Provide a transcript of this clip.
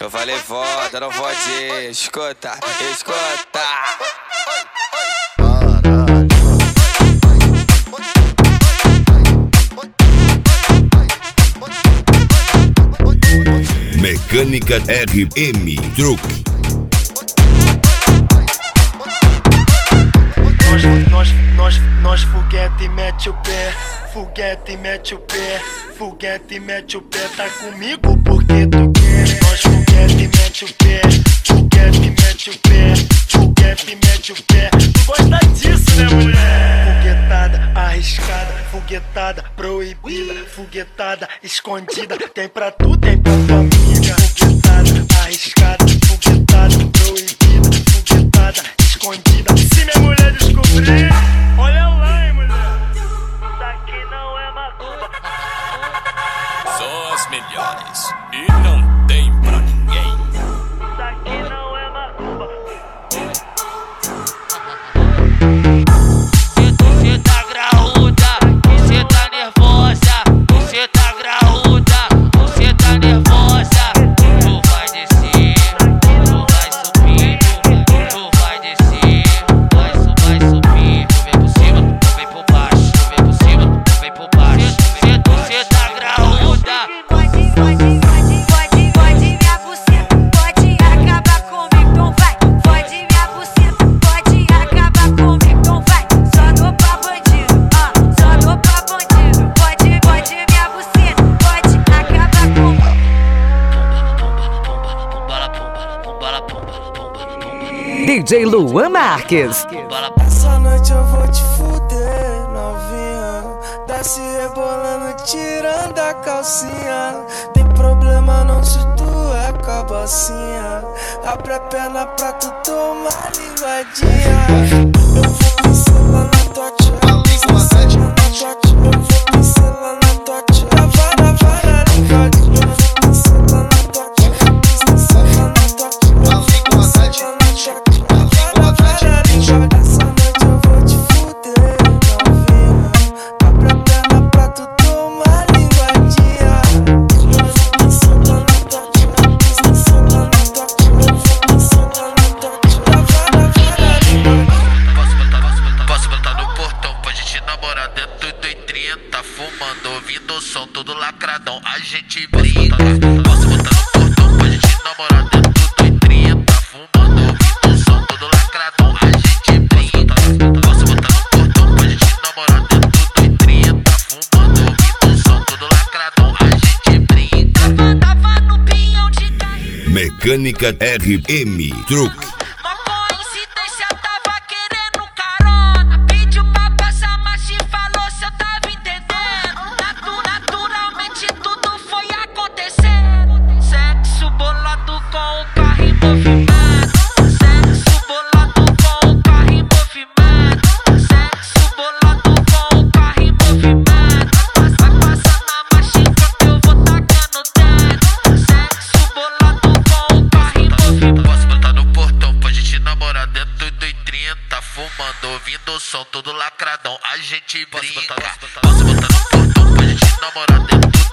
Eu falei foda, não pode escuta, escuta. Mecânica RM Truque. Nós foguete mete o pé, foguete mete o pé, foguete mete o pé, tá comigo porque tu quer. Nós foguete mete o pé, foguete mete o pé, foguete mete o pé. Tu gosta disso, né, mulher? Foguetada, arriscada, foguetada, proibida, foguetada, escondida. Tem pra tu, tem pra tua amiga. Foguetada, arriscada, foguetada, proibida, foguetada, escondida. Se minha mulher descobrir, olha lá, hein, mulher. Isso aqui não é macumba. Só as melhores e não tem pra ninguém. Isso aqui não é macumba. Cê tá graúda, cê tá nervosa, cê tá graúda, cê tá nervosa. Tu vai descer, tu vai subir, tu vai descer, vai subir. Tu vem por cima, tu vem por baixo, tu vem por cima, tu vem por baixo. Cê tá graúda. Pode minha buceta, pode acabar comigo, então vai. Pode minha buceta, pode acabar comigo, então vai. Só dou pra bandido, só dou pra bandido. Pode minha buceta, pode acabar comigo. DJ Luan Marques. Essa noite eu vou te fuder, novinha. Desce rebolando, tirando a calcinha. Tem problema não se tu é cabacinha. Abre a perna pra tu tomar linguadinha. Eu vou pincelar na tua tia. Eu vou pincelar na tua tia. Vara linguadinha. Eu vou pincelar na tua tia. Pincelar na tua tia. Eu vou pincelar na tua tia. Essa noite eu vou te fuder, novinha. Abre a perna pra tu tomar linguadinha. Eu vou pincelar na tua tia. Pincelar na tua tia. Eu vou pincelar na tua tia. Posso botar no portão pra gente namorar dentro do 30, fumando, ouvindo o som todo lacradão, a gente brinca. Posso botar no portão pra gente namorar dentro do 30, fumando, ouvindo o som todo lacradão, a gente brinca. Posso botar no portão pra gente namorar dentro do 30, fumando, ouvindo o som todo lacradão, a gente brinca. Tava no pinhão de carrinho. Mecânica RM Truque. Uma coincidência, tava querendo carona. Pediu pra passar, mas te falou se eu tava entendendo. Naturalmente tudo foi acontecendo. Sexo bolado com o carro em movimento. Sexo bolado com o carro em movimento. Sexo bolado com o carro em movimento. Vai passar na machinca que eu vou tacando dentro. Sexo bolado com o carro em movimento. Posso botar no portão pra gente namorar dentro do 30, fumando, ouvindo o som todo lacradão, a gente brinca. Posso botar no portão pra gente namorar dentro do